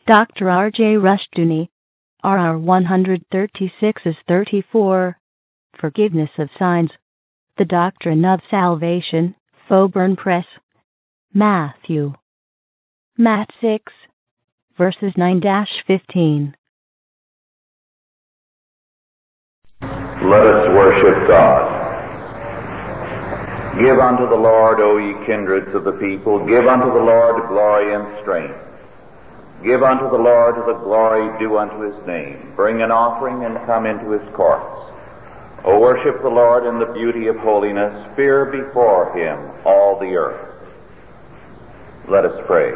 Dr. R.J. Rushdoony, RR 136 is 34. Forgiveness of Sins. The Doctrine of Salvation, Faubourn Press. Matthew. Matt 6, verses 9-15. Let us worship God. Give unto the Lord, O ye kindreds of the people, give unto the Lord glory and strength. Give unto the Lord the glory due unto his name. Bring an offering and come into his courts. O worship the Lord in the beauty of holiness. Fear before him all the earth. Let us pray.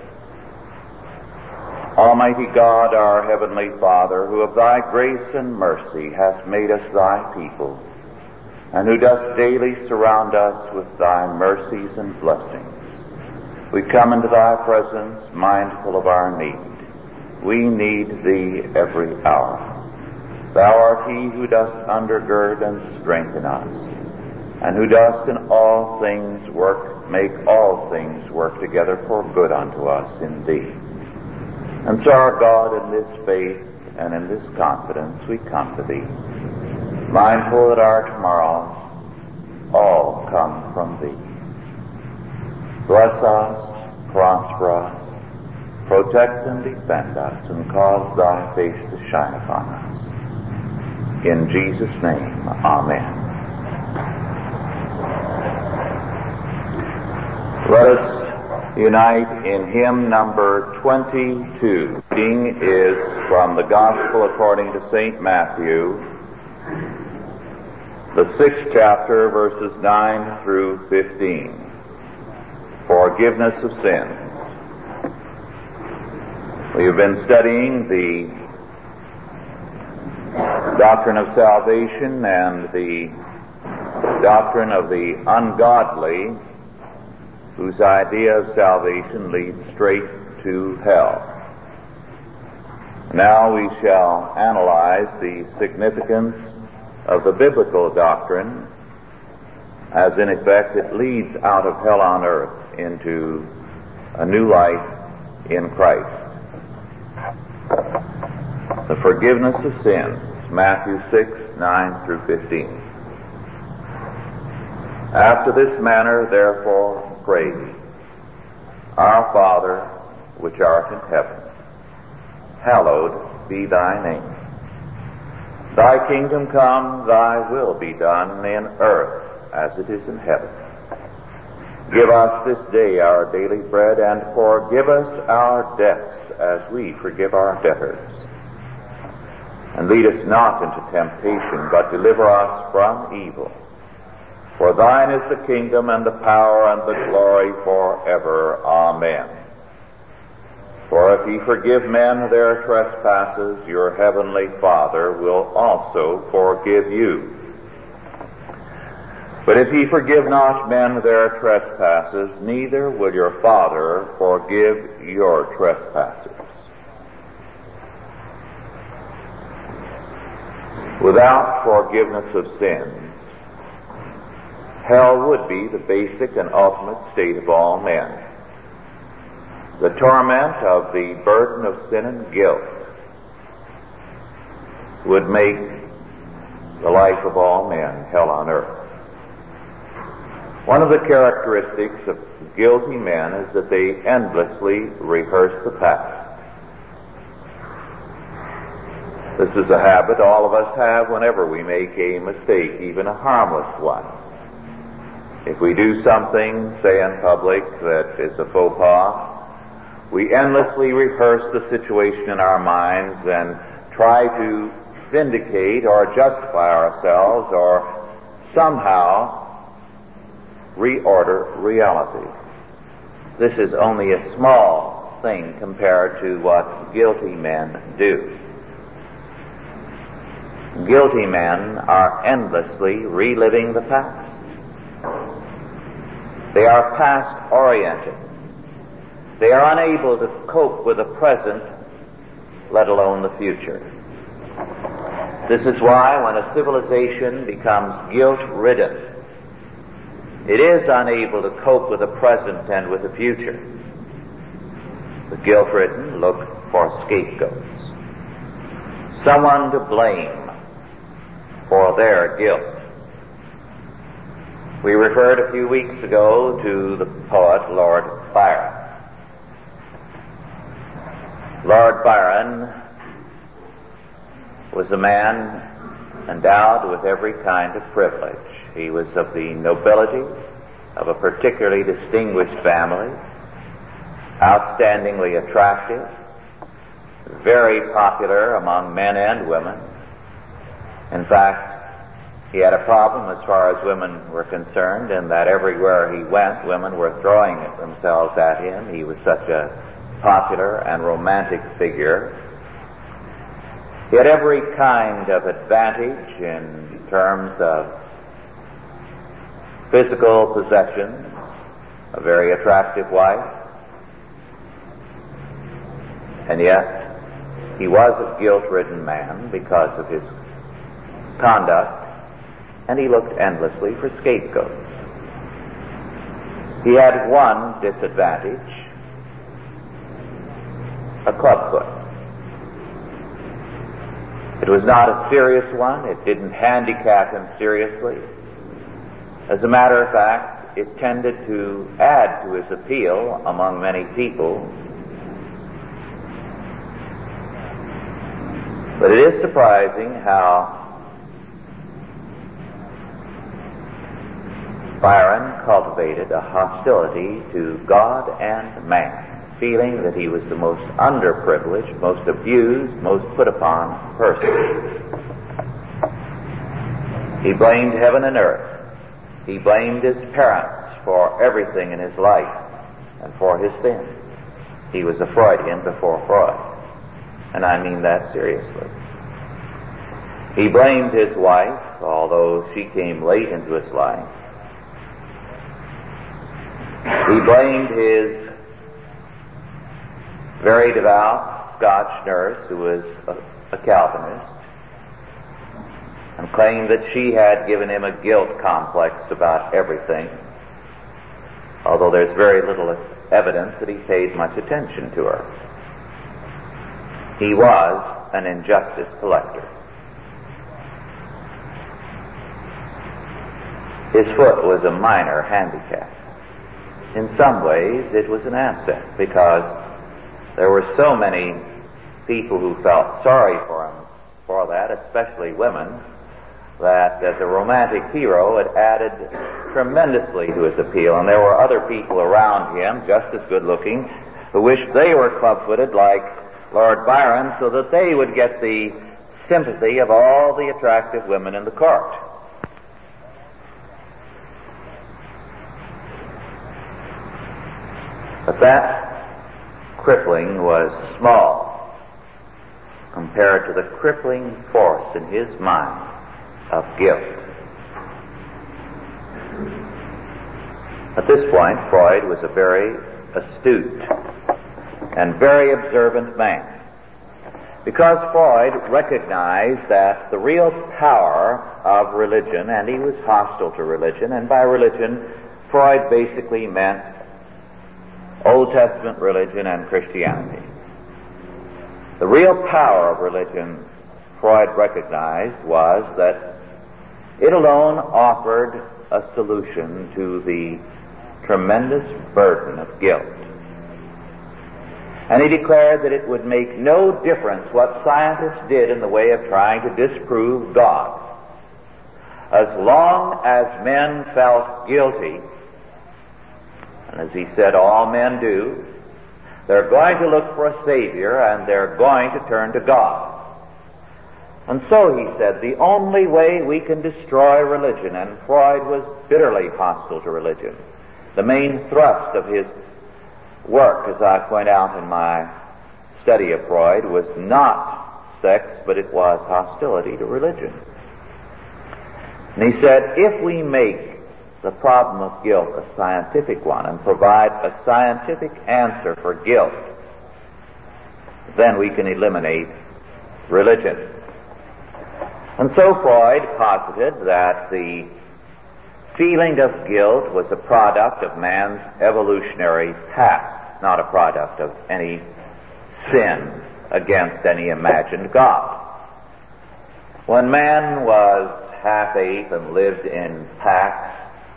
Almighty God, our heavenly Father, who of thy grace and mercy hast made us thy people, and who dost daily surround us with thy mercies and blessings, we come into thy presence mindful of our need. We need thee every hour. Thou art he who dost undergird and strengthen us, and who dost in all things make all things work together for good unto us in thee. And so, our God, in this faith and in this confidence we come to thee, mindful that our tomorrows all come from thee. Bless us, prosper us, protect and defend us, and cause thy face to shine upon us. In Jesus' name, amen. Let us unite in hymn number 22. Reading is from the Gospel according to St. Matthew, the 6th chapter, verses 9 through 15. Forgiveness of sins. We have been studying the doctrine of salvation and the doctrine of the ungodly, whose idea of salvation leads straight to hell. Now we shall analyze the significance of the biblical doctrine, as in effect it leads out of hell on earth into a new life in Christ. The forgiveness of sins, Matthew 6, 9 through 15. After this manner, therefore, pray ye, Our Father, which art in heaven, hallowed be thy name. Thy kingdom come, thy will be done in earth as it is in heaven. Give us this day our daily bread, and forgive us our debts as we forgive our debtors. And lead us not into temptation, but deliver us from evil. For thine is the kingdom and the power and the glory forever. Amen. For if ye forgive men their trespasses, your heavenly Father will also forgive you. But if ye forgive not men their trespasses, neither will your Father forgive your trespasses. Without forgiveness of sins, hell would be the basic and ultimate state of all men. The torment of the burden of sin and guilt would make the life of all men hell on earth. One of the characteristics of guilty men is that they endlessly rehearse the past. This is a habit all of us have whenever we make a mistake, even a harmless one. If we do something, say in public, that is a faux pas, we endlessly rehearse the situation in our minds and try to vindicate or justify ourselves or somehow reorder reality. This is only a small thing compared to what guilty men do. Guilty men are endlessly reliving the past. They are past-oriented. They are unable to cope with the present, let alone the future. This is why when a civilization becomes guilt-ridden, it is unable to cope with the present and with the future. The guilt-ridden look for scapegoats, someone to blame for their guilt. We referred a few weeks ago to the poet Lord Byron. Lord Byron was a man endowed with every kind of privilege. He was of the nobility of a particularly distinguished family, outstandingly attractive, very popular among men and women. In fact, he had a problem as far as women were concerned, in that everywhere he went, women were throwing themselves at him. He was such a popular and romantic figure. He had every kind of advantage in terms of physical possessions, a very attractive wife, and yet he was a guilt-ridden man because of his conduct, and he looked endlessly for scapegoats. He had one disadvantage: a clubfoot. It was not a serious one. It didn't handicap him seriously. As a matter of fact, it tended to add to his appeal among many people. But it is surprising how Byron cultivated a hostility to God and man, feeling that he was the most underprivileged, most abused, most put upon person. He blamed heaven and earth. He blamed his parents for everything in his life and for his sin. He was a Freudian before Freud, and I mean that seriously. He blamed his wife, although she came late into his life. He blamed his very devout Scotch nurse, who was a Calvinist, and claimed that she had given him a guilt complex about everything, although there's very little evidence that he paid much attention to her. He was an injustice collector. His foot was a minor handicap. In some ways, it was an asset, because there were so many people who felt sorry for him for that, especially women, that as a romantic hero it added tremendously to his appeal. And there were other people around him, just as good looking, who wished they were club-footed like Lord Byron, so that they would get the sympathy of all the attractive women in the court. But that crippling was small compared to the crippling force in his mind of guilt. At this point, Freud was a very astute and very observant man, because Freud recognized that the real power of religion, and he was hostile to religion, and by religion, Freud basically meant Old Testament religion and Christianity. The real power of religion, Freud recognized, was that it alone offered a solution to the tremendous burden of guilt. And he declared that it would make no difference what scientists did in the way of trying to disprove God. As long as men felt guilty, and as he said, all men do, they're going to look for a Savior, and they're going to turn to God. And so, he said, the only way we can destroy religion, and Freud was bitterly hostile to religion. The main thrust of his work, as I point out in my study of Freud, was not sex, but it was hostility to religion. And he said, if we make the problem of guilt a scientific one and provide a scientific answer for guilt, then we can eliminate religion. And so Freud posited that the feeling of guilt was a product of man's evolutionary past, not a product of any sin against any imagined God. When man was half-ape and lived in packs,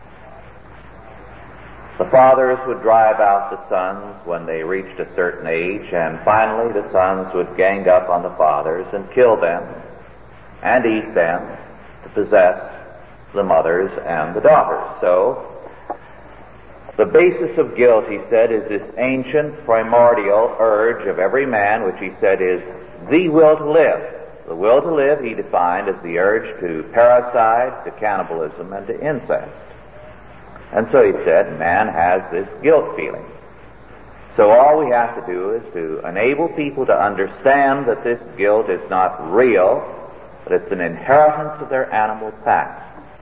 the fathers would drive out the sons when they reached a certain age, and finally the sons would gang up on the fathers and kill them and eat them to possess the mothers and the daughters. So, the basis of guilt, he said, is this ancient primordial urge of every man, which he said is the will to live. The will to live he defined as the urge to parricide, to cannibalism, and to incest. And so he said, man has this guilt feeling. So all we have to do is to enable people to understand that this guilt is not real, but it's an inheritance of their animal past.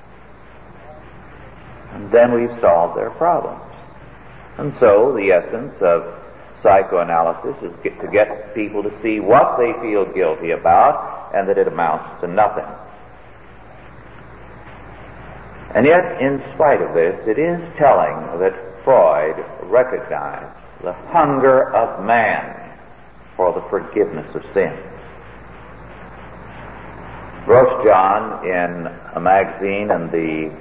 And then we've solved their problems. And so the essence of psychoanalysis is to get people to see what they feel guilty about and that it amounts to nothing. And yet, in spite of this, it is telling that Freud recognized the hunger of man for the forgiveness of sin. Grosjean, in a magazine in the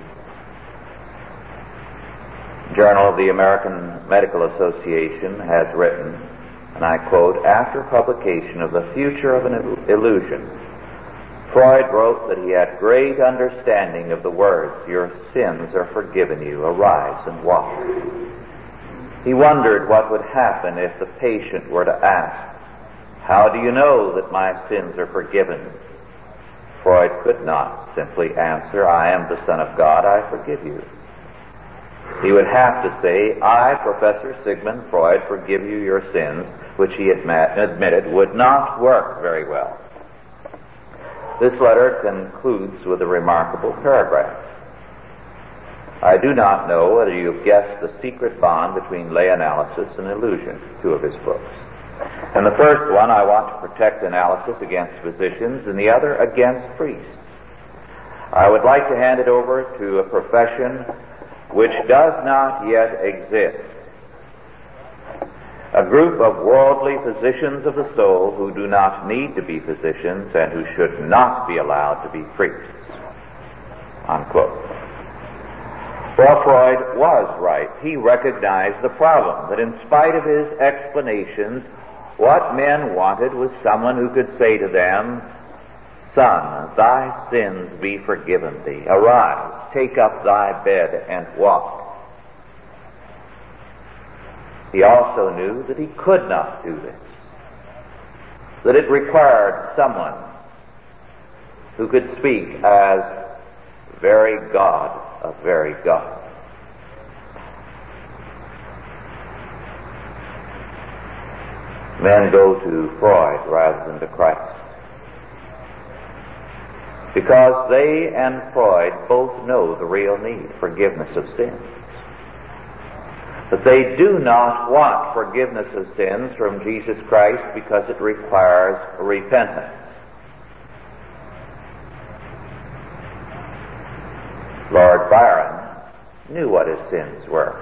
Journal of the American Medical Association, has written, and I quote, "After publication of The Future of an Illusion, Freud wrote that he had great understanding of the words, 'Your sins are forgiven you, arise and walk.' He wondered what would happen if the patient were to ask, 'How do you know that my sins are forgiven?' Freud could not simply answer, 'I am the Son of God, I forgive you.' He would have to say, 'I, Professor Sigmund Freud, forgive you your sins,' which he admitted would not work very well. This letter concludes with a remarkable paragraph. I do not know whether you've guessed the secret bond between lay analysis and illusion, two of his books. In the first one, I want to protect analysis against physicians, and the other against priests. I would like to hand it over to a profession which does not yet exist. A group of worldly physicians of the soul who do not need to be physicians and who should not be allowed to be priests." Unquote. Well, Freud was right. He recognized the problem, that in spite of his explanations, what men wanted was someone who could say to them, "Son, thy sins be forgiven thee. Arise, take up thy bed and walk." He also knew that he could not do this, that it required someone who could speak as very God of very God. Men go to Freud rather than to Christ, because they and Freud both know the real need, forgiveness of sins. But they do not want forgiveness of sins from Jesus Christ because it requires repentance. Lord Byron knew what his sins were.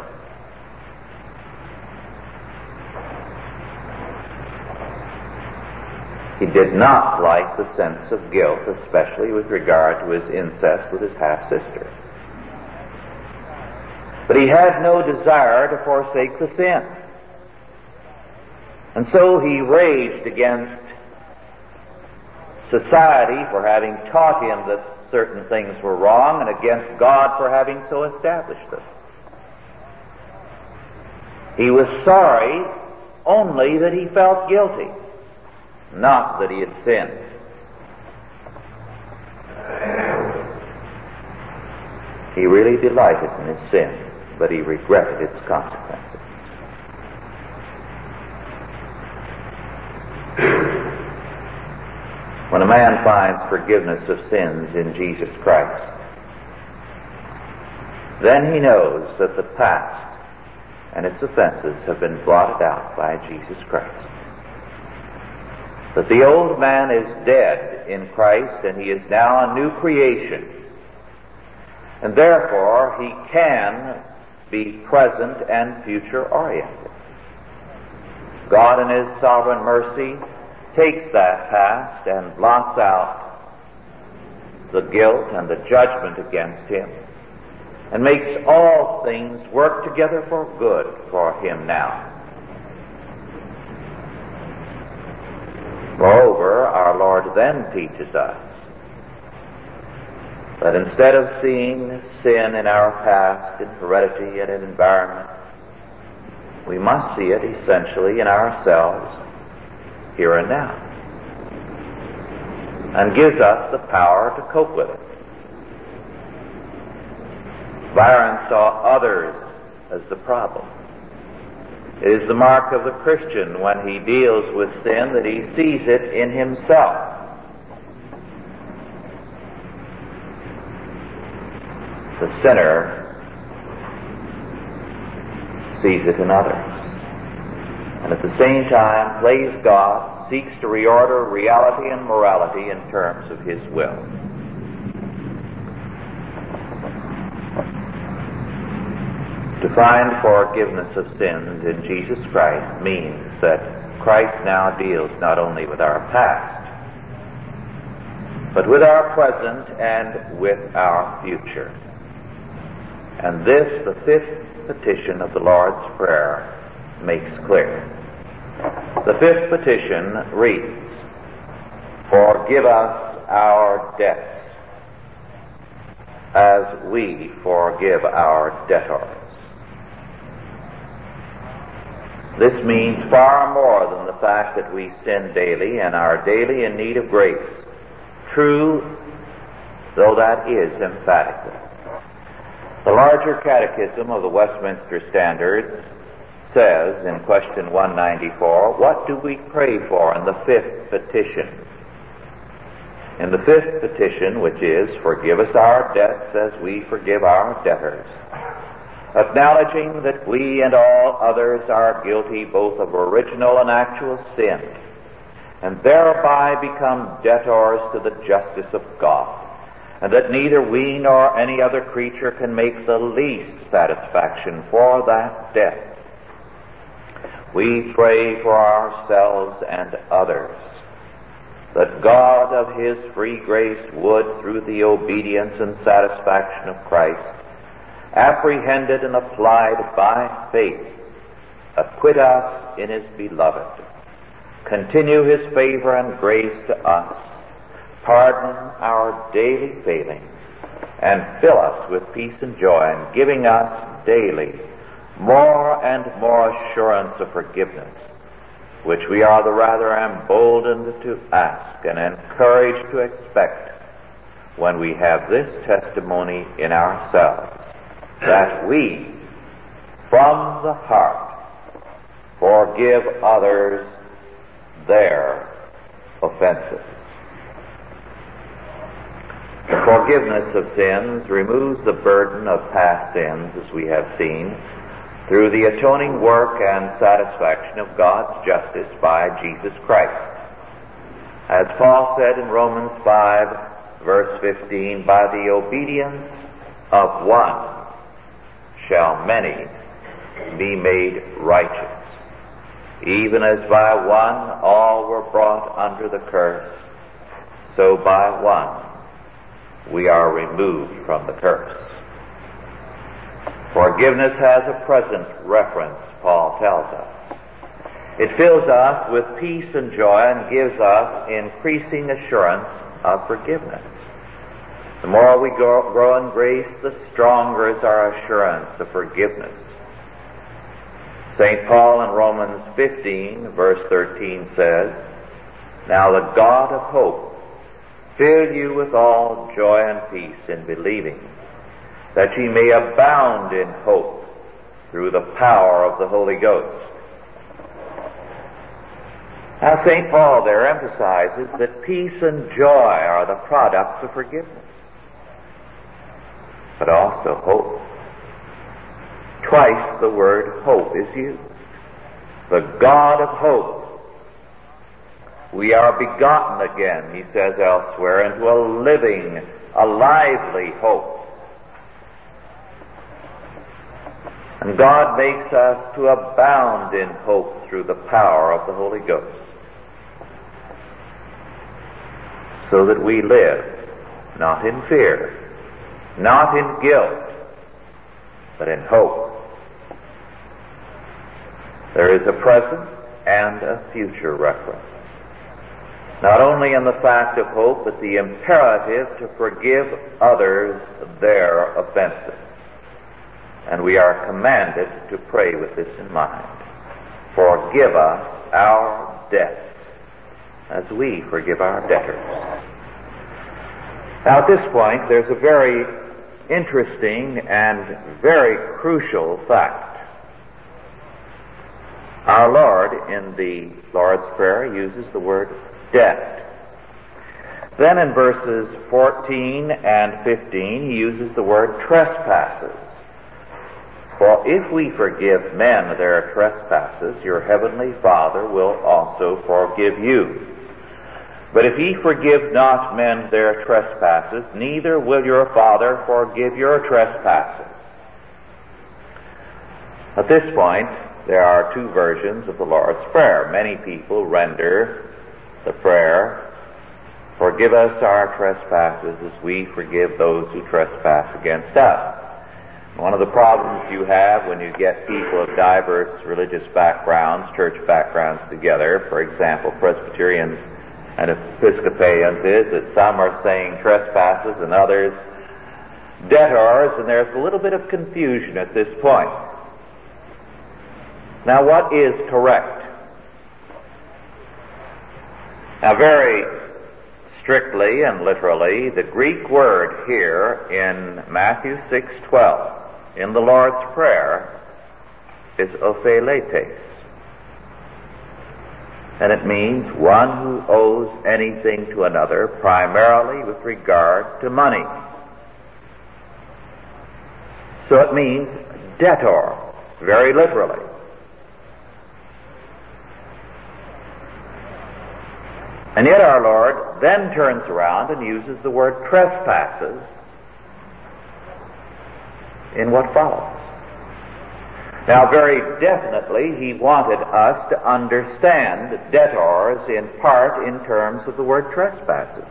He did not like the sense of guilt, especially with regard to his incest with his half-sister. But he had no desire to forsake the sin. And so he raged against society for having taught him that certain things were wrong, and against God for having so established them. He was sorry only that he felt guilty, not that he had sinned. He really delighted in his sin, but he regretted its consequences. When a man finds forgiveness of sins in Jesus Christ, then he knows that the past and its offenses have been blotted out by Jesus Christ. That the old man is dead in Christ and he is now a new creation. And therefore he can be present and future oriented. God in his sovereign mercy takes that past and blots out the guilt and the judgment against him, and makes all things work together for good for him now. Moreover, our Lord then teaches us that instead of seeing sin in our past, in heredity and in environment, we must see it essentially in ourselves, here and now, and gives us the power to cope with it. Byron saw others as the problem. It is the mark of the Christian when he deals with sin that he sees it in himself. The sinner sees it in others, and at the same time plays God, seeks to reorder reality and morality in terms of his will. To find forgiveness of sins in Jesus Christ means that Christ now deals not only with our past, but with our present and with our future. And this, the fifth petition of the Lord's Prayer, makes clear. The fifth petition reads, "Forgive us our debts, as we forgive our debtors." This means far more than the fact that we sin daily and are daily in need of grace. True, though that is emphatically. The larger catechism of the Westminster Standards says in question 194, what do we pray for in the fifth petition? In the fifth petition, which is, "Forgive us our debts as we forgive our debtors," acknowledging that we and all others are guilty both of original and actual sin, and thereby become debtors to the justice of God, and that neither we nor any other creature can make the least satisfaction for that debt. We pray for ourselves and others, that God of His free grace would, through the obedience and satisfaction of Christ, apprehended and applied by faith, acquit us in His beloved, continue His favor and grace to us, pardon our daily failings, and fill us with peace and joy, and giving us daily more and more assurance of forgiveness, which we are the rather emboldened to ask and encouraged to expect when we have this testimony in ourselves, that we, from the heart, forgive others their offenses. The forgiveness of sins removes the burden of past sins, as we have seen, through the atoning work and satisfaction of God's justice by Jesus Christ. As Paul said in Romans 5, verse 15, "By the obedience of one shall many be made righteous. Even as by one all were brought under the curse, so by one we are removed from the curse." Forgiveness has a present reference, Paul tells us. It fills us with peace and joy and gives us increasing assurance of forgiveness. The more we grow in grace, the stronger is our assurance of forgiveness. St. Paul in Romans 15, verse 13 says, "Now the God of hope fill you with all joy and peace in believing, that ye may abound in hope through the power of the Holy Ghost." Now, St. Paul there emphasizes that peace and joy are the products of forgiveness, but also hope. Twice the word hope is used. The God of hope. We are begotten again, he says elsewhere, into a living, a lively hope. And God makes us to abound in hope through the power of the Holy Ghost. so that we live not in fear, not in guilt, but in hope. There is a present and a future reference, not only in the fact of hope, but the imperative to forgive others their offenses. And we are commanded to pray with this in mind. Forgive us our debts as we forgive our debtors. Now at this point, there's a very interesting and very crucial fact. Our Lord, in the Lord's Prayer, uses the word debt. Then in verses 14 and 15, he uses the word trespasses. For if we forgive men their trespasses, your heavenly Father will also forgive you. But if ye forgive not men their trespasses, neither will your Father forgive your trespasses. At this point, there are two versions of the Lord's Prayer. Many people render the prayer, forgive us our trespasses as we forgive those who trespass against us. One of the problems you have when you get people of diverse religious backgrounds, church backgrounds together, for example, Presbyterians and Episcopalians, is that some are saying trespasses and others debtors, and there's a little bit of confusion at this point. Now, what is correct? Now, very strictly and literally, the Greek word here in Matthew 6:12, in the Lord's Prayer, is opheletes. And it means one who owes anything to another, primarily with regard to money. So it means debtor, very literally. And yet our Lord then turns around and uses the word trespasses in what follows. Now, very definitely, he wanted us to understand debtors in part in terms of the word trespasses.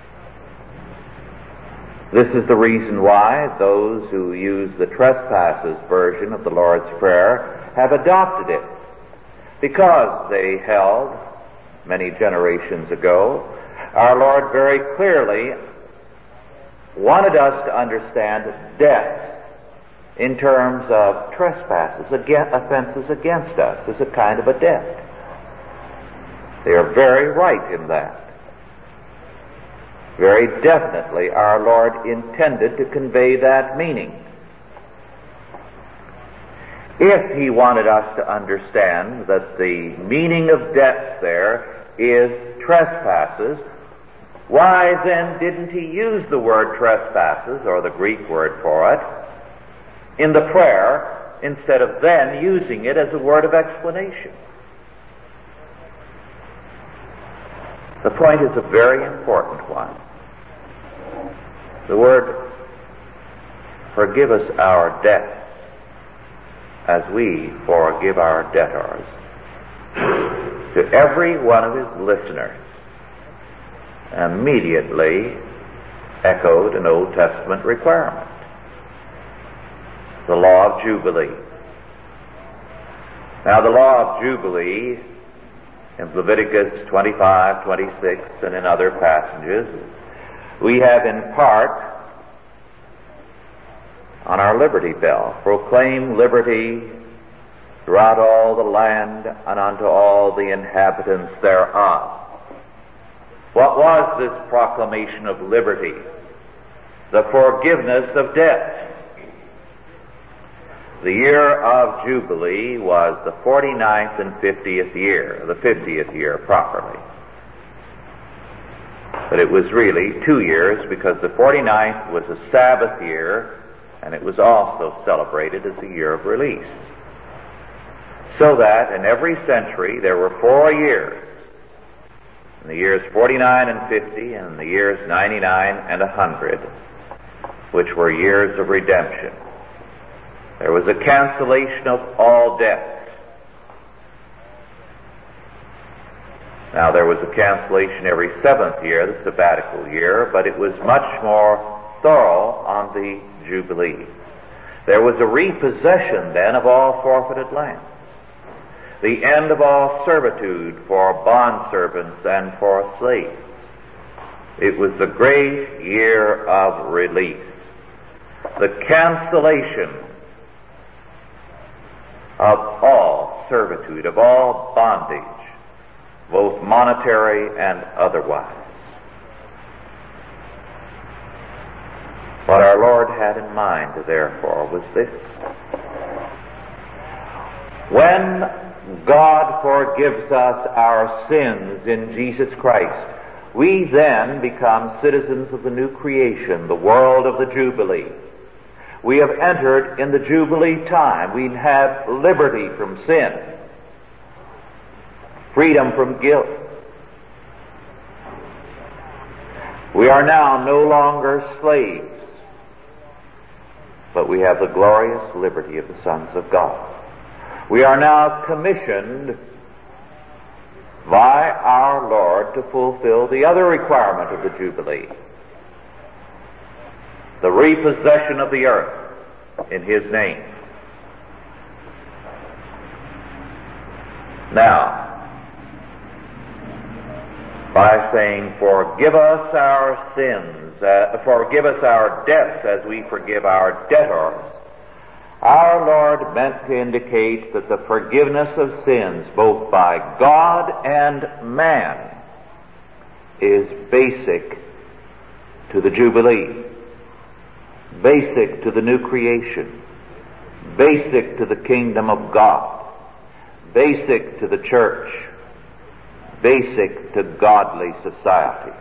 This is the reason why those who use the trespasses version of the Lord's Prayer have adopted it, because they held many generations ago, our Lord very clearly wanted us to understand debts in terms of trespasses, offenses against us, as a kind of a debt. They are very right in that. Very definitely our Lord intended to convey that meaning. If he wanted us to understand that the meaning of debts there is trespasses, why then didn't he use the word trespasses, or the Greek word for it, in the prayer, instead of then using it as a word of explanation? The point is a very important one. The word, forgive us our debts as we forgive our debtors, to every one of his listeners, immediately echoed an Old Testament requirement. The law of Jubilee. Now, the law of Jubilee in Leviticus 25, 26, and in other passages, we have in part on our liberty bell, proclaim liberty throughout all the land and unto all the inhabitants thereof. What was this proclamation of liberty? The forgiveness of debts. The year of Jubilee was the 49th and 50th year, the 50th year properly. But it was really 2 years, because the 49th was a Sabbath year, and it was also celebrated as a year of release. So that in every century there were 4 years. In the years 49 and 50, and in the years 99 and 100, which were years of redemption. There was a cancellation of all debts. Now, there was a cancellation every 7th year, the sabbatical year, but it was much more thorough on the Jubilee. There was a repossession then of all forfeited lands, the end of all servitude for bondservants and for slaves. It was the great year of release, the cancellation of all servitude, of all bondage, both monetary and otherwise. What our Lord had in mind, therefore, was this: when God forgives us our sins in Jesus Christ, we then become citizens of the new creation, the world of the Jubilee. We have entered in the Jubilee time. We have liberty from sin, freedom from guilt. We are now no longer slaves, but we have the glorious liberty of the sons of God. We are now commissioned by our Lord to fulfill the other requirement of the Jubilee, the repossession of the earth in His name. Now, by saying, forgive us our sins, forgive us our debts as we forgive our debtors, our Lord meant to indicate that the forgiveness of sins, both by God and man, is basic to the Jubilee, basic to the new creation, basic to the kingdom of God, basic to the church, basic to godly society.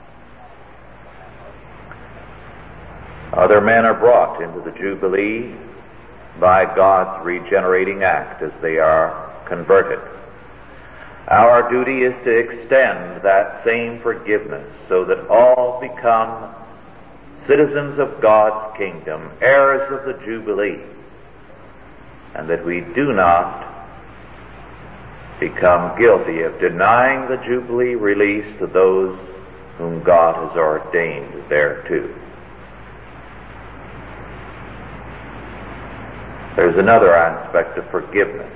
Other men are brought into the Jubilee by God's regenerating act as they are converted. Our duty is to extend that same forgiveness so that all become citizens of God's kingdom, heirs of the Jubilee, and that we do not become guilty of denying the Jubilee release to those whom God has ordained thereto. There's another aspect of forgiveness.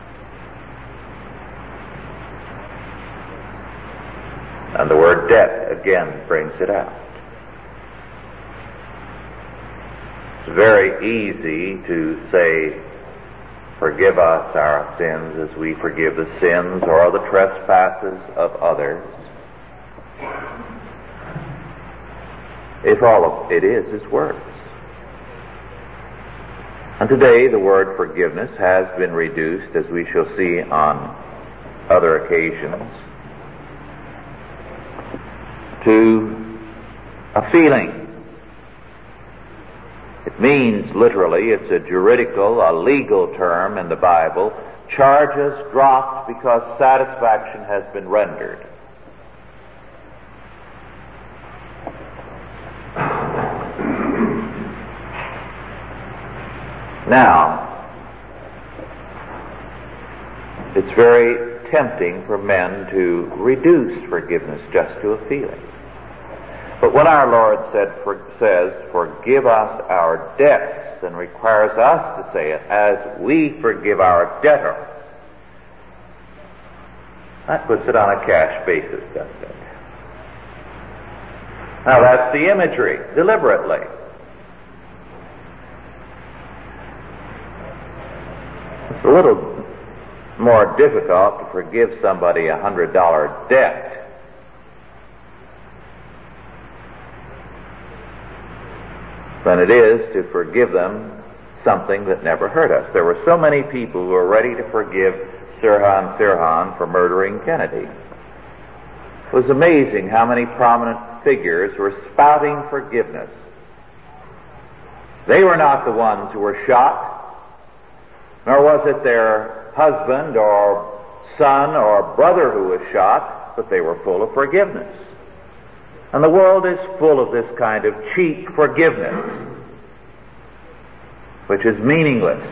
And the word debt again brings it out. It's very easy to say, forgive us our sins as we forgive the sins or the trespasses of others, if all of it is words. And today the word forgiveness has been reduced, as we shall see on other occasions, to a feeling. It means literally, it's a juridical, a legal term in the Bible, charges dropped because satisfaction has been rendered. Now, it's very tempting for men to reduce forgiveness just to a feeling. But when our Lord says, forgive us our debts, and requires us to say it, as we forgive our debtors, that puts it on a cash basis, doesn't it? Now that's the imagery, deliberately. It's a little more difficult to forgive somebody a $100 debt than it is to forgive them something that never hurt us. There were so many people who were ready to forgive Sirhan for murdering Kennedy. It was amazing how many prominent figures were spouting forgiveness. They were not the ones who were shot, nor was it their husband or son or brother who was shot, but they were full of forgiveness. And the world is full of this kind of cheap forgiveness, which is meaningless.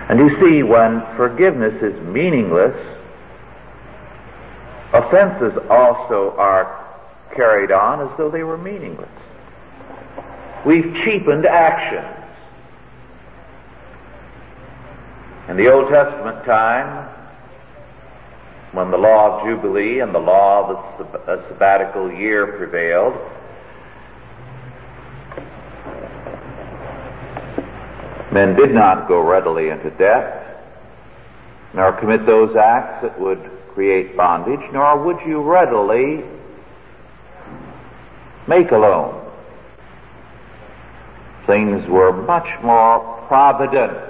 And you see, when forgiveness is meaningless, offenses also are carried on as though they were meaningless. We've cheapened actions. In the Old Testament time, when the law of Jubilee and the law of the sabbatical year prevailed, men did not go readily into debt, nor commit those acts that would create bondage, nor would you readily make a loan. Things were much more provident.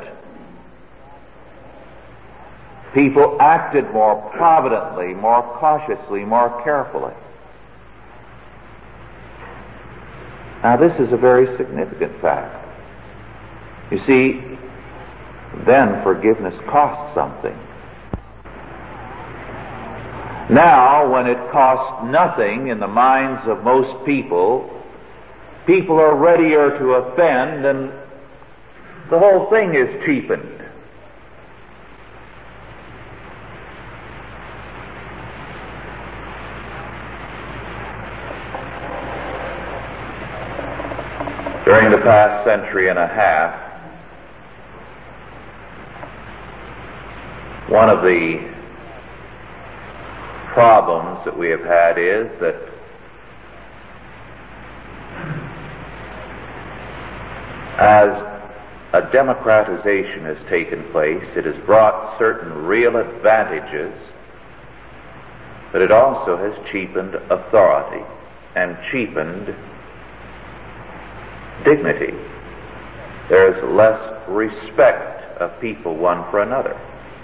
People acted more providently, more cautiously, more carefully. Now, this is a very significant fact. You see, then forgiveness costs something. Now, when it costs nothing in the minds of most people, people are readier to offend, and the whole thing is cheapened. During the past century and a half, one of the problems that we have had is that as a democratization has taken place, it has brought certain real advantages, but it also has cheapened authority and cheapened dignity. There's less respect of people one for another.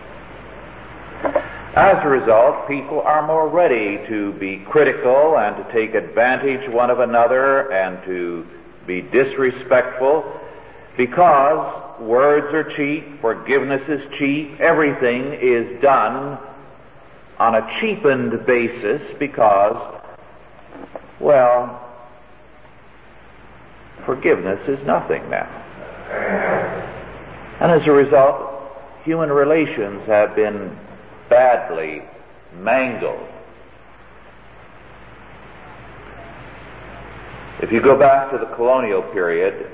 As a result, people are more ready to be critical and to take advantage one of another and to be disrespectful because words are cheap, forgiveness is cheap, everything is done on a cheapened basis because, well, forgiveness is nothing now. And as a result, human relations have been badly mangled. If you go back to the colonial period,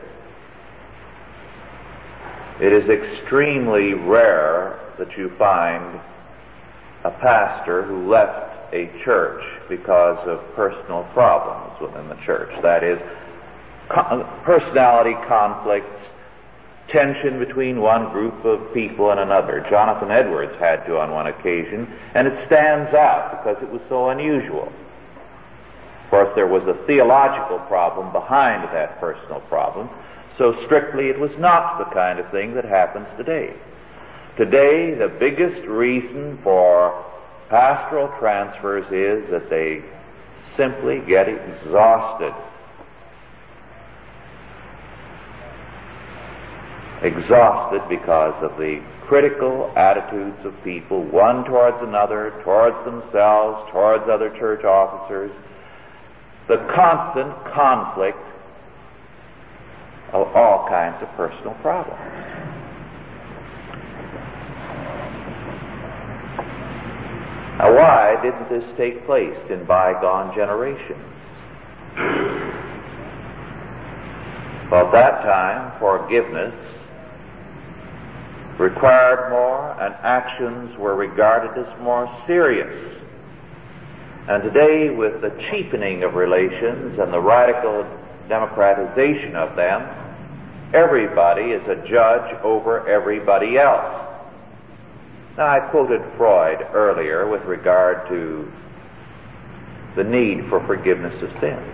it is extremely rare that you find a pastor who left a church because of personal problems within the church. That is, personality conflicts, tension between one group of people and another. Jonathan Edwards had to on one occasion, and it stands out because it was so unusual. Of course, there was a theological problem behind that personal problem, so strictly it was not the kind of thing that happens today. Today, the biggest reason for pastoral transfers is that they simply get exhausted. Exhausted because of the critical attitudes of people, one towards another, towards themselves, towards other church officers, the constant conflict of all kinds of personal problems. Now, why didn't this take place in bygone generations? Well, at that time, forgiveness required more, and actions were regarded as more serious. And today, with the cheapening of relations and the radical democratization of them, everybody is a judge over everybody else. Now, I quoted Freud earlier with regard to the need for forgiveness of sins.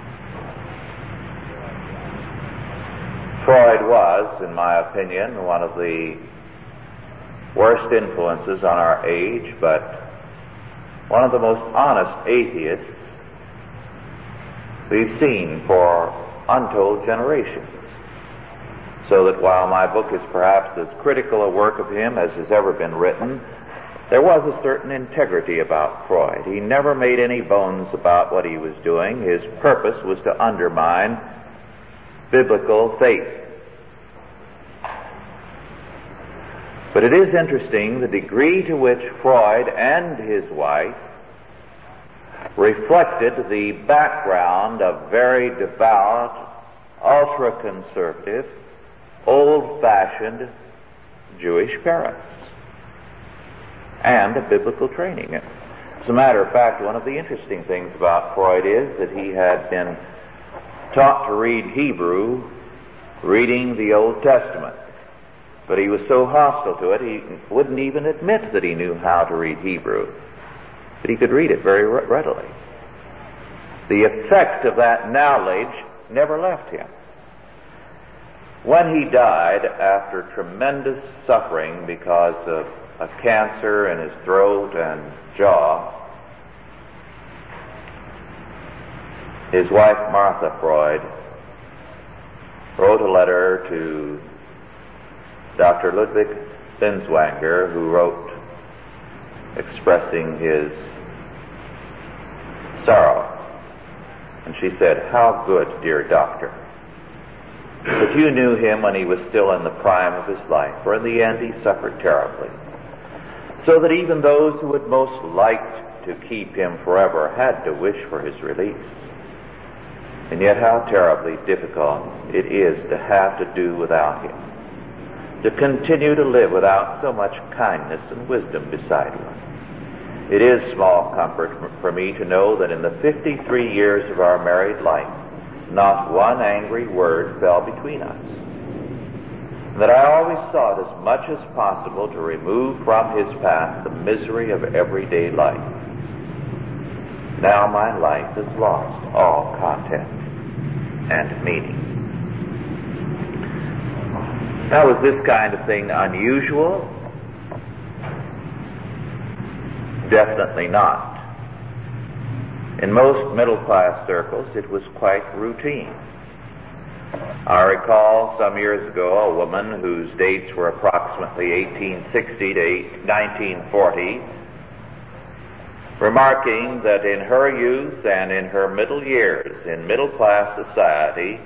Freud was, in my opinion, one of the worst influences on our age, but one of the most honest atheists we've seen for untold generations. So that while my book is perhaps as critical a work of him as has ever been written, there was a certain integrity about Freud. He never made any bones about what he was doing. His purpose was to undermine biblical faith. But it is interesting the degree to which Freud and his wife reflected the background of very devout, ultra-conservative, old-fashioned Jewish parents and a biblical training. As a matter of fact, one of the interesting things about Freud is that he had been taught to read Hebrew reading the Old Testament. But he was so hostile to it, he wouldn't even admit that he knew how to read Hebrew. But he could read it very readily. The effect of that knowledge never left him. When he died after tremendous suffering because of a cancer in his throat and jaw, his wife Martha Freud wrote a letter to Dr. Ludwig Binswanger, who wrote expressing his sorrow. And she said, "How good, dear doctor, that you knew him when he was still in the prime of his life, for in the end he suffered terribly, so that even those who would most liked to keep him forever had to wish for his release. And yet how terribly difficult it is to have to do without him, to continue to live without so much kindness and wisdom beside one. It is small comfort for me to know that in the 53 years of our married life, not one angry word fell between us, and that I always sought as much as possible to remove from his path the misery of everyday life. Now my life has lost all content and meaning." Now, was this kind of thing unusual? Definitely not. In most middle-class circles, it was quite routine. I recall some years ago a woman whose dates were approximately 1860 to 1940 remarking that in her youth and in her middle years in middle-class society,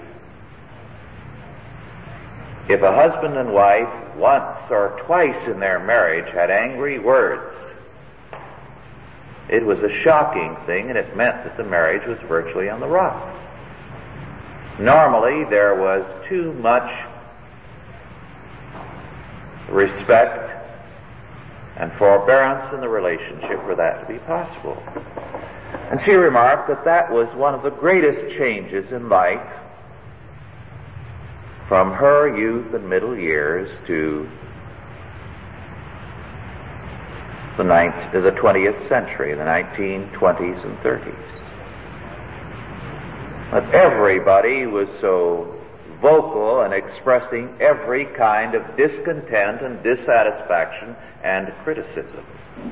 if a husband and wife once or twice in their marriage had angry words, it was a shocking thing, and it meant that the marriage was virtually on the rocks. Normally, there was too much respect and forbearance in the relationship for that to be possible. And she remarked that that was one of the greatest changes in life from her youth and middle years to the 20th century, the 1920s and 30s. But everybody was so vocal and expressing every kind of discontent and dissatisfaction and criticism.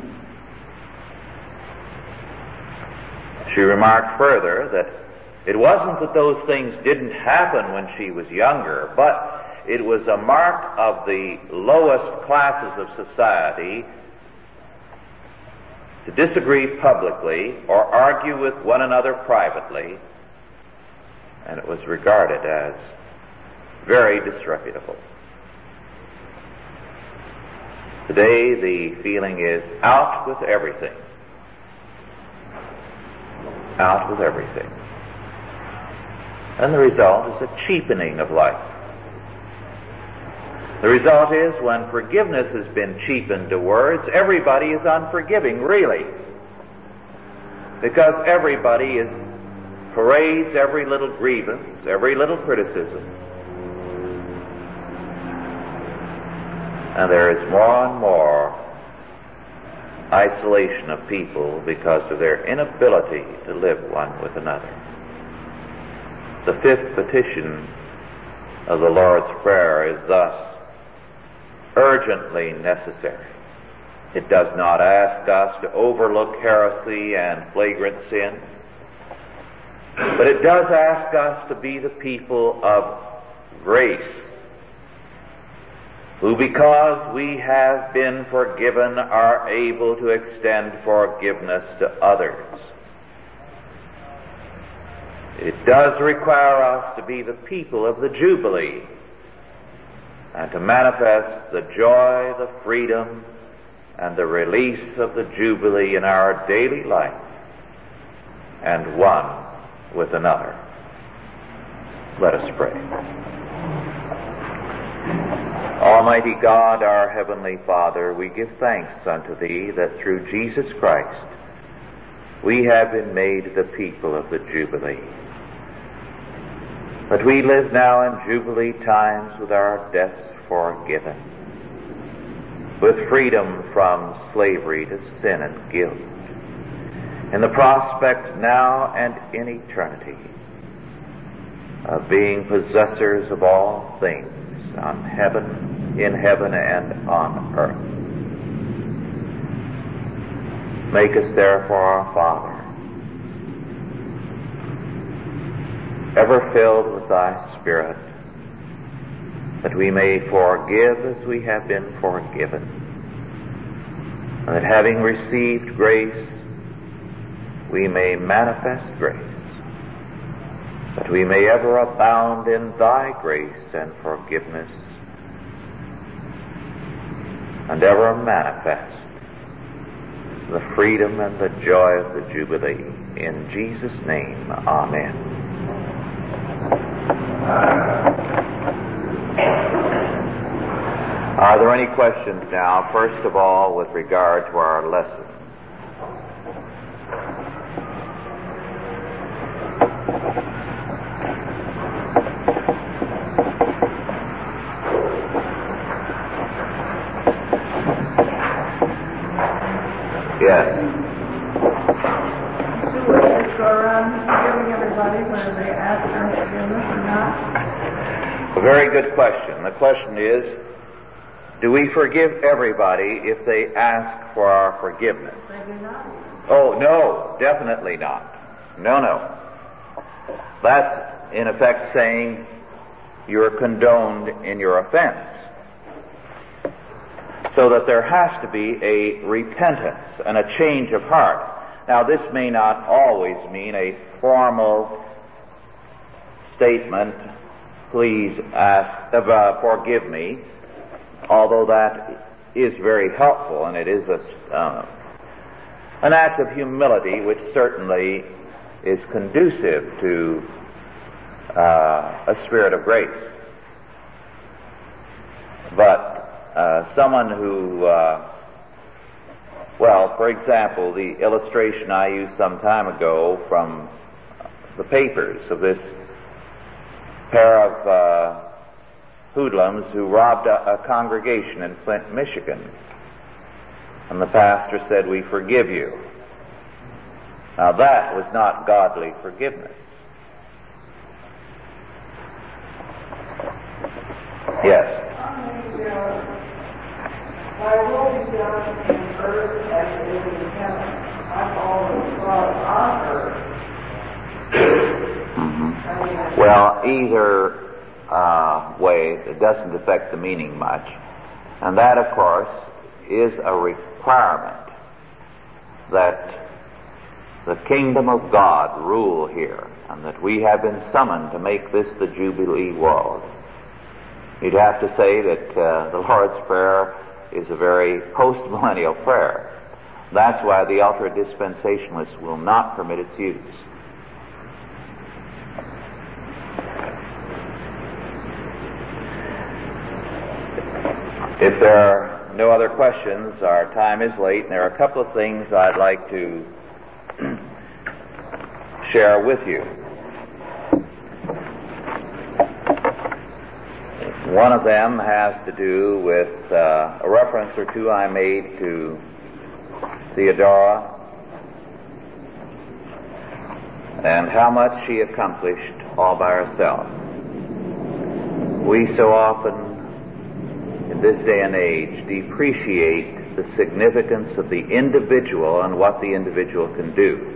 She remarked further that it wasn't that those things didn't happen when she was younger, but it was a mark of the lowest classes of society to disagree publicly or argue with one another privately, and it was regarded as very disreputable. Today the feeling is out with everything. Out with everything. And the result is a cheapening of life. The result is when forgiveness has been cheapened to words, everybody is unforgiving, really. Because everybody parades every little grievance, every little criticism. And there is more and more isolation of people because of their inability to live one with another. The fifth petition of the Lord's Prayer is thus urgently necessary. It does not ask us to overlook heresy and flagrant sin, but it does ask us to be the people of grace, who, because we have been forgiven, are able to extend forgiveness to others. It does require us to be the people of the Jubilee, and to manifest the joy, the freedom, and the release of the Jubilee in our daily life, and one with another. Let us pray. Almighty God, our Heavenly Father, we give thanks unto Thee that through Jesus Christ we have been made the people of the Jubilee. But we live now in Jubilee times with our debts forgiven, with freedom from slavery to sin and guilt, in the prospect now and in eternity of being possessors of all things in heaven and on earth. Make us therefore, our Father, ever filled with Thy Spirit, that we may forgive as we have been forgiven, and that having received grace, we may manifest grace, that we may ever abound in Thy grace and forgiveness, and ever manifest the freedom and the joy of the Jubilee. In Jesus' name, amen. Are there any questions now, first of all, with regard to our lesson? Yes. Do we just go around forgiving everybody whether they ask for forgiveness or not? A very good question. The question is, do we forgive everybody if they ask for our forgiveness? They do not. Oh, no, definitely not. No. That's, in effect, saying you're condoned in your offense. So that there has to be a repentance and a change of heart. Now, this may not always mean a formal statement, please forgive me, although that is very helpful, and it is an act of humility which certainly is conducive to a spirit of grace. But someone who, for example, the illustration I used some time ago from the papers of this pair of hoodlums who robbed a congregation in Flint, Michigan. And the pastor said, "We forgive you." Now that was not godly forgiveness. Yes. Thy will be done in earth as it is in heaven. I've always thought on earth. Mm-hmm. Well, either way, it doesn't affect the meaning much. And that, of course, is a requirement that the kingdom of God rule here, and that we have been summoned to make this the Jubilee world. You'd have to say that the Lord's Prayer is a very post-millennial prayer. That's why the ultra-dispensationalists will not permit its use. If there are no other questions, our time is late, and there are a couple of things I'd like to share with you. One of them has to do with a reference or two I made to Theodora and how much she accomplished all by herself. We so often, in this day and age, depreciate the significance of the individual and what the individual can do.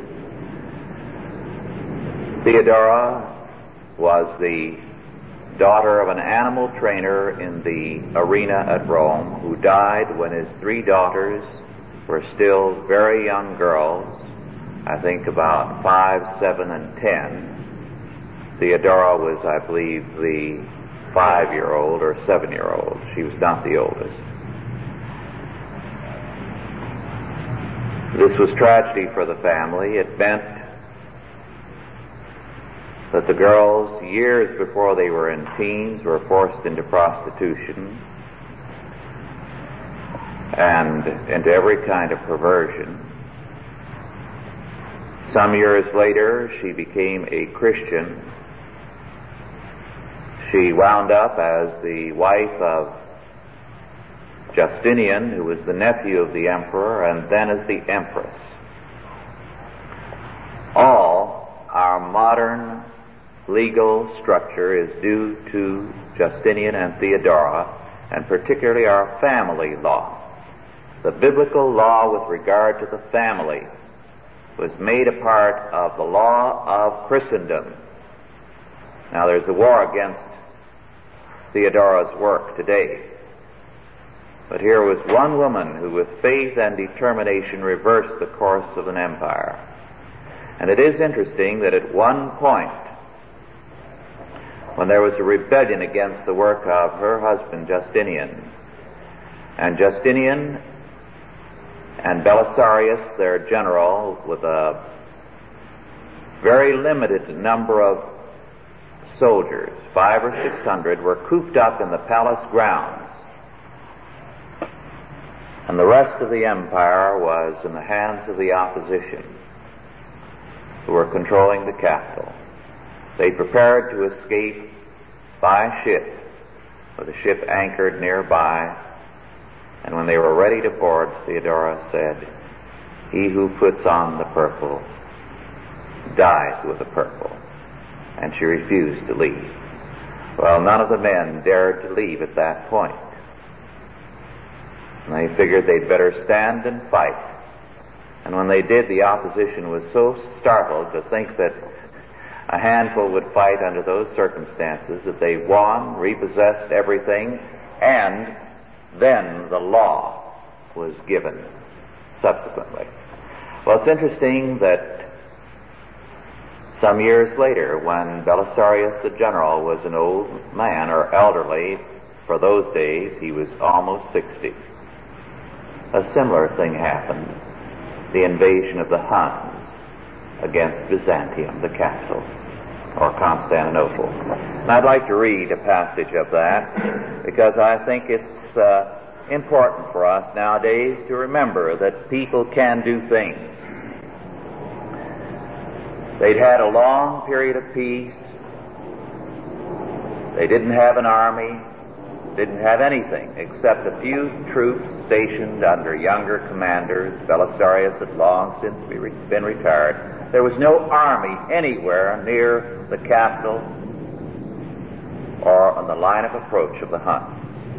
Theodora was the daughter of an animal trainer in the arena at Rome who died when his three daughters were still very young girls, I think about 5, 7, and 10. Theodora was, I believe, the 5-year-old or 7-year-old. She was not the oldest. This was tragedy for the family. It meant that the girls, years before they were in teens, were forced into prostitution and into every kind of perversion. Some years later, she became a Christian. She wound up as the wife of Justinian, who was the nephew of the emperor, and then as the empress. All our modern legal structure is due to Justinian and Theodora, and particularly our family law. The biblical law with regard to the family was made a part of the law of Christendom. Now there's a war against Theodora's work today. But here was one woman who with faith and determination reversed the course of an empire. And it is interesting that at one point, when there was a rebellion against the work of her husband Justinian, and Justinian and Belisarius, their general, with a very limited number of soldiers, 500 or 600, were cooped up in the palace grounds. And the rest of the empire was in the hands of the opposition, who were controlling the capital. They prepared to escape by ship, with a ship anchored nearby. And when they were ready to board, Theodora said, "He who puts on the purple dies with the purple." And she refused to leave. Well, none of the men dared to leave at that point. And they figured they'd better stand and fight. And when they did, the opposition was so startled to think that a handful would fight under those circumstances that they won, repossessed everything, and then the law was given subsequently. Well, it's interesting that some years later, when Belisarius the general was an old man, or elderly, for those days he was almost 60, a similar thing happened, the invasion of the Huns against Byzantium, the capital, or Constantinople. And I'd like to read a passage of that, because I think it's important for us nowadays to remember that people can do things. They'd had a long period of peace. They didn't have an army, didn't have anything except a few troops stationed under younger commanders. Belisarius had long since been retired. There was no army anywhere near the capital or on the line of approach of the Huns.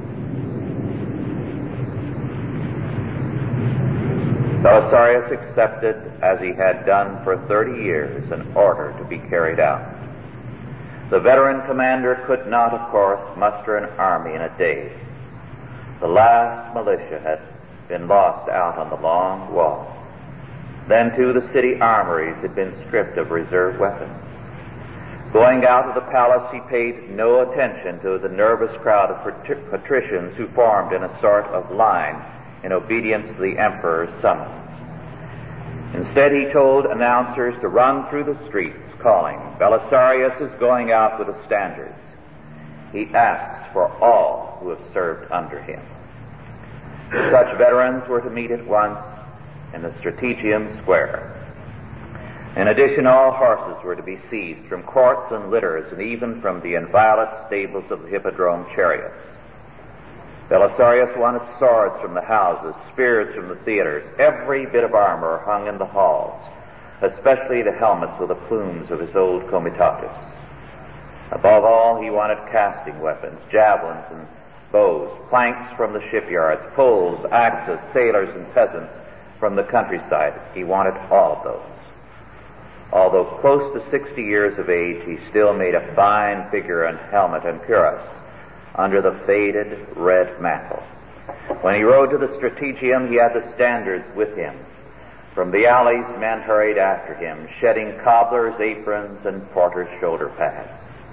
Belisarius accepted, as he had done for 30 years, an order to be carried out. The veteran commander could not, of course, muster an army in a day. The last militia had been lost out on the long wall. Then, too, the city armories had been stripped of reserve weapons. Going out of the palace, he paid no attention to the nervous crowd of patricians who formed in a sort of line in obedience to the emperor's summons. Instead, he told announcers to run through the streets, calling, "Belisarius is going out with the standards. He asks for all who have served under him." Such veterans were to meet at once in the Strategium Square. In addition, all horses were to be seized from courts and litters, and even from the inviolate stables of the hippodrome chariots. Belisarius wanted swords from the houses, spears from the theaters, every bit of armor hung in the halls, especially the helmets with the plumes of his old comitatus. Above all, he wanted casting weapons, javelins and bows, planks from the shipyards, poles, axes, sailors and peasants from the countryside. He wanted all of those. Although close to 60 years of age, he still made a fine figure in helmet and cuirass under the faded red mantle. When he rode to the Strategium, he had the standards with him. From the alleys, men hurried after him, shedding cobblers' aprons and porters' shoulder pads.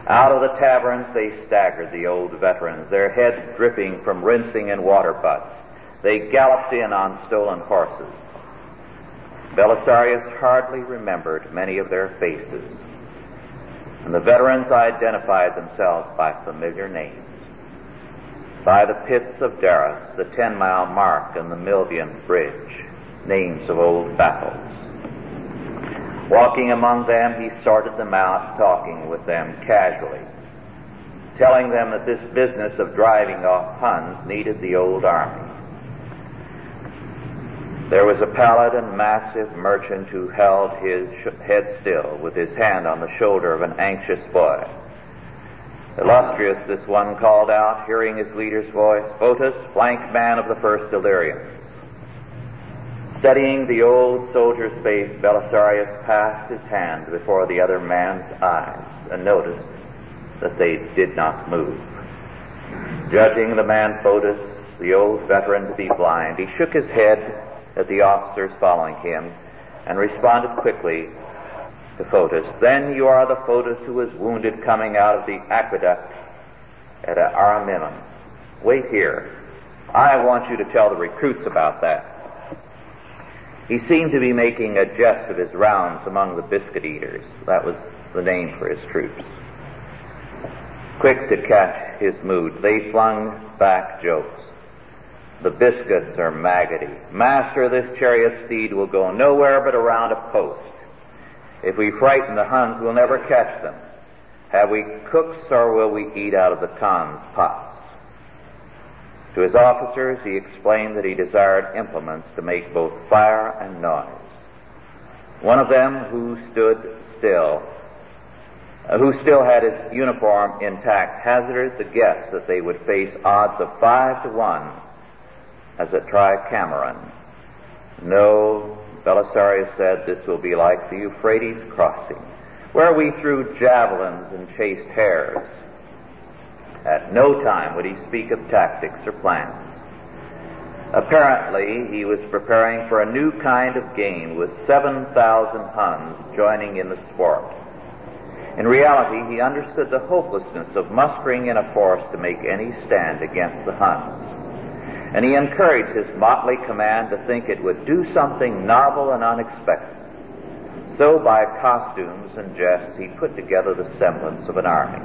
Out of the taverns they staggered, the old veterans, their heads dripping from rinsing in water butts. They galloped in on stolen horses. Belisarius hardly remembered many of their faces, and the veterans identified themselves by familiar names. By the pits of Darras, the 10-mile mark, and the Milvian Bridge, names of old battles. Walking among them, he sorted them out, talking with them casually, telling them that this business of driving off Huns needed the old army. There was a pallid and massive merchant who held his head still, with his hand on the shoulder of an anxious boy. Illustrious, this one called out, hearing his leader's voice, "Photus, flank man of the first Illyrians." Studying the old soldier's face, Belisarius passed his hand before the other man's eyes and noticed that they did not move. Judging the man Photus, the old veteran, to be blind, he shook his head at the officers following him and responded quickly to Photus, "Then you are the Photus who was wounded coming out of the aqueduct at Aramimon. Wait here. I want you to tell the recruits about that." He seemed to be making a jest of his rounds among the biscuit eaters. That was the name for his troops. Quick to catch his mood, they flung back jokes. "The biscuits are maggoty. Master, this chariot steed will go nowhere but around a post. If we frighten the Huns, we'll never catch them. Have we cooks, or will we eat out of the Khan's pots?" To his officers he explained that he desired implements to make both fire and noise. One of them, who still had his uniform intact, hazarded the guess that they would face odds of 5-1 as at Tricameron. "No," Belisarius said, "this will be like the Euphrates crossing, where we threw javelins and chased hares." At no time would he speak of tactics or plans. Apparently, he was preparing for a new kind of game with 7,000 Huns joining in the sport. In reality, he understood the hopelessness of mustering in a force to make any stand against the Huns, and he encouraged his motley command to think it would do something novel and unexpected. So, by costumes and jests, he put together the semblance of an army.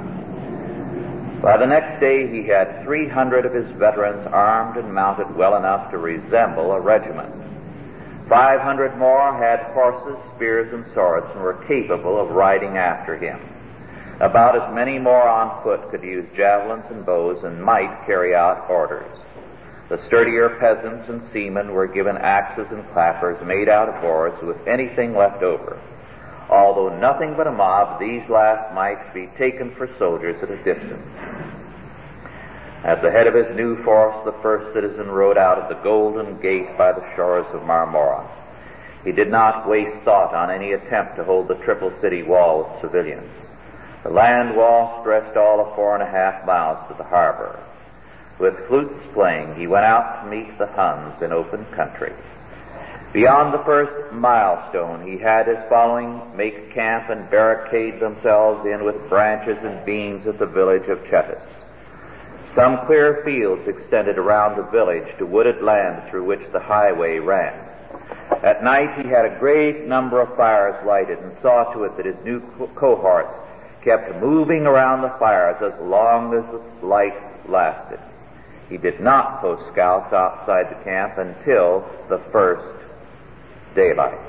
By the next day, he had 300 of his veterans armed and mounted well enough to resemble a regiment. 500 more had horses, spears, and swords, and were capable of riding after him. About as many more on foot could use javelins and bows and might carry out orders. The sturdier peasants and seamen were given axes and clappers made out of boards with anything left over. Although nothing but a mob, these last might be taken for soldiers at a distance. At the head of his new force, the first citizen rode out of the Golden Gate by the shores of Marmora. He did not waste thought on any attempt to hold the triple city wall with civilians. The land wall stretched all of 4.5 miles to the harbor. With flutes playing, he went out to meet the Huns in open country. Beyond the first milestone, he had his following make camp and barricade themselves in with branches and beams at the village of Chetis. Some clear fields extended around the village to wooded land through which the highway ran. At night he had a great number of fires lighted and saw to it that his new cohorts kept moving around the fires as long as the light lasted. He did not post scouts outside the camp until the first daylight.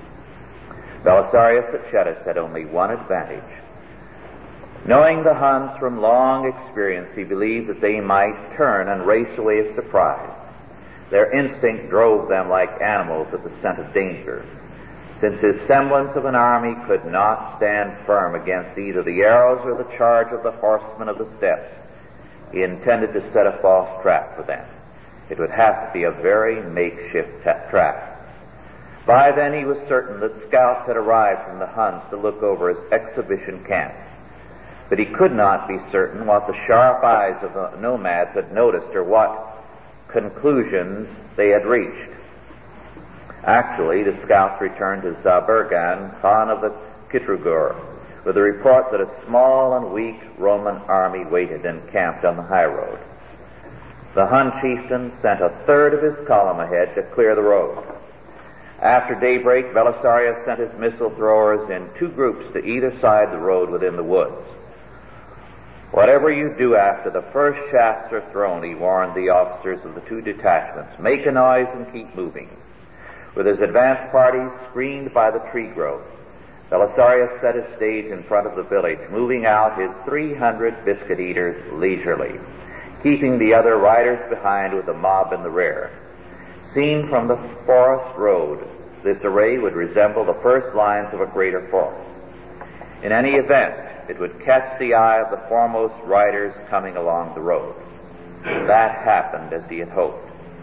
Belisarius at Chetis had only one advantage. Knowing the Huns from long experience, he believed that they might turn and race away if surprised. Their instinct drove them like animals at the scent of danger. Since his semblance of an army could not stand firm against either the arrows or the charge of the horsemen of the steppes, he intended to set a false trap for them. It would have to be a very makeshift trap. By then he was certain that scouts had arrived from the Huns to look over his exhibition camp. But he could not be certain what the sharp eyes of the nomads had noticed or what conclusions they had reached. Actually, the scouts returned to Zabergan, Khan of the Kitrugur, with the report that a small and weak Roman army waited encamped on the high road. The Hun chieftain sent a third of his column ahead to clear the road. After daybreak, Belisarius sent his missile throwers in 2 groups to either side the road within the woods. Whatever you do after the first shafts are thrown, he warned the officers of the 2 detachments, make a noise and keep moving. With his advance parties screened by the tree growth, Belisarius set his stage in front of the village, moving out his 300 biscuit eaters leisurely, keeping the other riders behind with the mob in the rear. Seen from the forest road, this array would resemble the first lines of a greater force. In any event, it would catch the eye of the foremost riders coming along the road. That happened as he had hoped.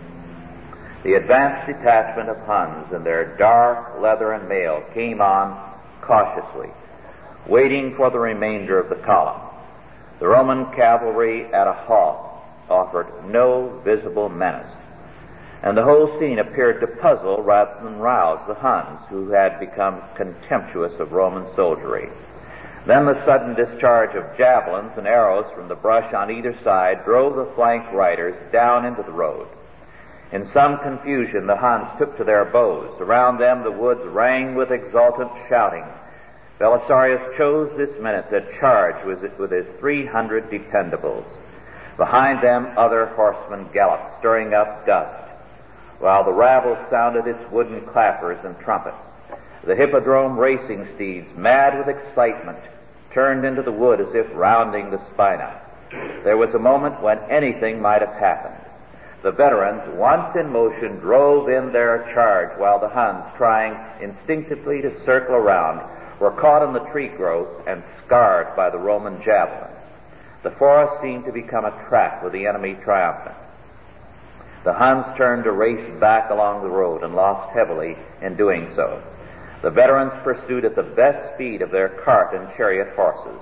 The advanced detachment of Huns in their dark leather and mail came on cautiously, waiting for the remainder of the column. The Roman cavalry at a halt offered no visible menace, and the whole scene appeared to puzzle rather than rouse the Huns, who had become contemptuous of Roman soldiery. Then the sudden discharge of javelins and arrows from the brush on either side drove the flank riders down into the road. In some confusion, the Huns took to their bows. Around them, the woods rang with exultant shouting. Belisarius chose this minute to charge with his 300 dependables. Behind them, other horsemen galloped, stirring up dust, while the rabble sounded its wooden clappers and trumpets. The hippodrome racing steeds, mad with excitement, turned into the wood as if rounding the spina. There was a moment when anything might have happened. The veterans, once in motion, drove in their charge, while the Huns, trying instinctively to circle around, were caught in the tree growth and scarred by the Roman javelins. The forest seemed to become a trap with the enemy triumphant. The Huns turned to race back along the road and lost heavily in doing so. The veterans pursued at the best speed of their cart and chariot horses.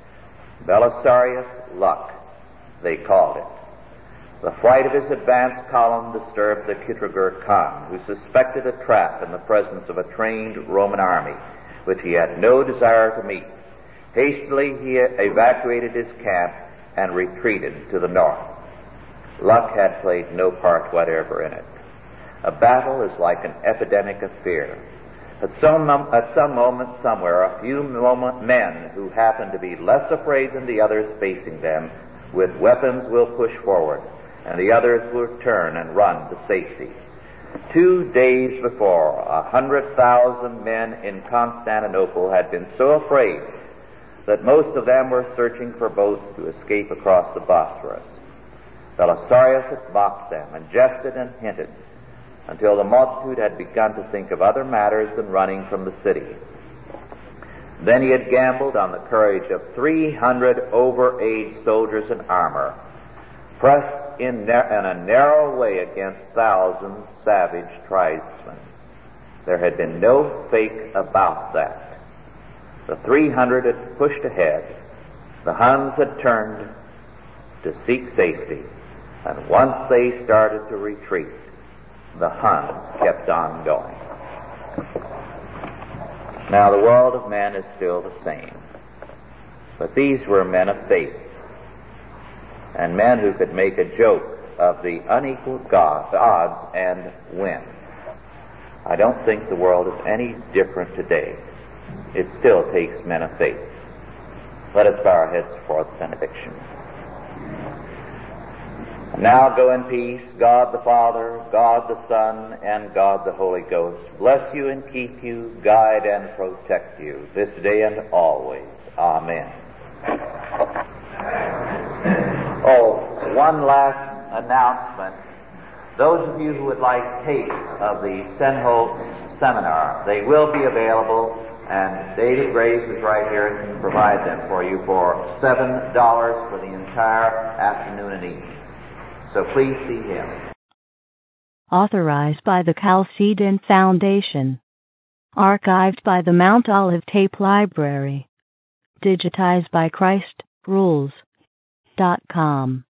Belisarius' luck, they called it. The flight of his advance column disturbed the Kittiger Khan, who suspected a trap in the presence of a trained Roman army, which he had no desire to meet. Hastily he evacuated his camp and retreated to the north. Luck had played no part whatever in it. A battle is like an epidemic of fear. At some moment somewhere, a few men who happen to be less afraid than the others facing them with weapons will push forward, and the others will turn and run to safety. 2 days before, 100,000 men in Constantinople had been so afraid that most of them were searching for boats to escape across the Bosphorus. Belisarius had mocked them and jested and hinted until the multitude had begun to think of other matters than running from the city. Then he had gambled on the courage of 300 over-aged soldiers in armor, pressed in a narrow way against thousands savage tribesmen. There had been no fake about that. The 300 had pushed ahead. The Huns had turned to seek safety, and once they started to retreat, the Huns kept on going. Now the world of men is still the same, but these were men of faith, and men who could make a joke of the unequal odds and win. I don't think the world is any different today. It still takes men of faith. Let us bow our heads for the benediction. And now go in peace. God the Father, God the Son, and God the Holy Ghost bless you and keep you, guide and protect you this day and always. Amen. Oh, one last announcement. Those of you who would like tapes of the Senholtz seminar, they will be available, and David Graves is right here and can provide them for you for $7 for the entire afternoon and evening. So please see him. Authorized by the Chalcedon Foundation. Archived by the Mount Olive Tape Library. Digitized by ChristRules.com.